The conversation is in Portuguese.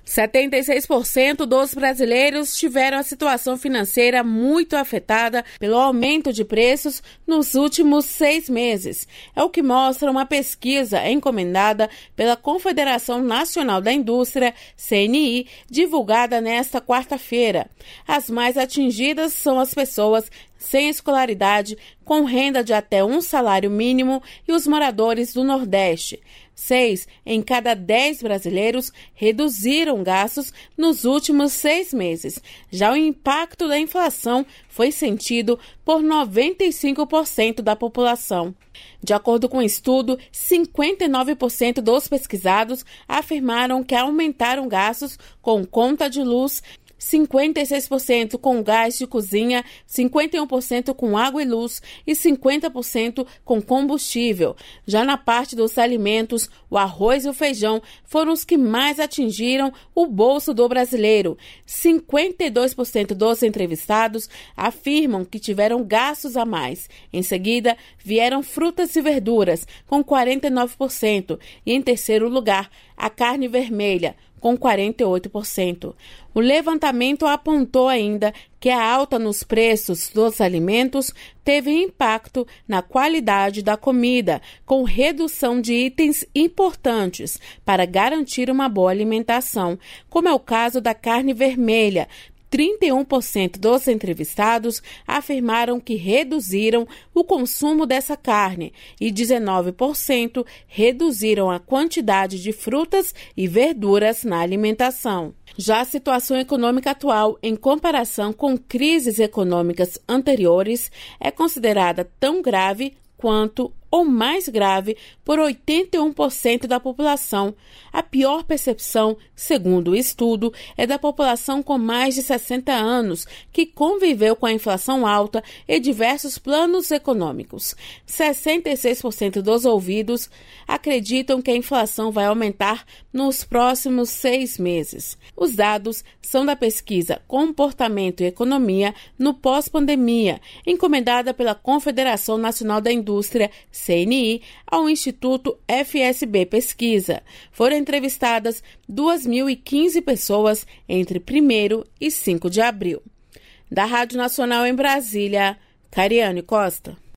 76% dos brasileiros tiveram a situação financeira muito afetada pelo aumento de preços nos últimos 6 meses. É o que mostra uma pesquisa encomendada pela Confederação Nacional da Indústria, CNI, divulgada nesta quarta-feira. As mais atingidas são as pessoas sem escolaridade, com renda de até um salário mínimo e os moradores do Nordeste. 6 em cada 10 brasileiros reduziram gastos nos últimos 6 meses. Já o impacto da inflação foi sentido por 95% da população. De acordo com o estudo, 59% dos pesquisados afirmaram que aumentaram gastos com conta de luz, 56% com gás de cozinha, 51% com água e luz e 50% com combustível. Já na parte dos alimentos, o arroz e o feijão foram os que mais atingiram o bolso do brasileiro. 52% dos entrevistados afirmam que tiveram gastos a mais. Em seguida, vieram frutas e verduras, com 49%. E em terceiro lugar, a carne vermelha, com 48%. O levantamento apontou ainda que a alta nos preços dos alimentos teve impacto na qualidade da comida, com redução de itens importantes para garantir uma boa alimentação, como é o caso da carne vermelha. 31% dos entrevistados afirmaram que reduziram o consumo dessa carne e 19% reduziram a quantidade de frutas e verduras na alimentação. Já a situação econômica atual, em comparação com crises econômicas anteriores, é considerada tão grave quanto ou mais grave por 81% da população. A pior percepção, segundo o estudo, é da população com mais de 60 anos, que conviveu com a inflação alta e diversos planos econômicos. 66% dos ouvidos acreditam que a inflação vai aumentar nos próximos 6 meses. Os dados são da pesquisa Comportamento e Economia no Pós-Pandemia, encomendada pela Confederação Nacional da Indústria, CNI, ao Instituto FSB Pesquisa. Foram entrevistadas 2.015 pessoas entre 1º e 5 de abril. Da Rádio Nacional em Brasília, Cariane Costa.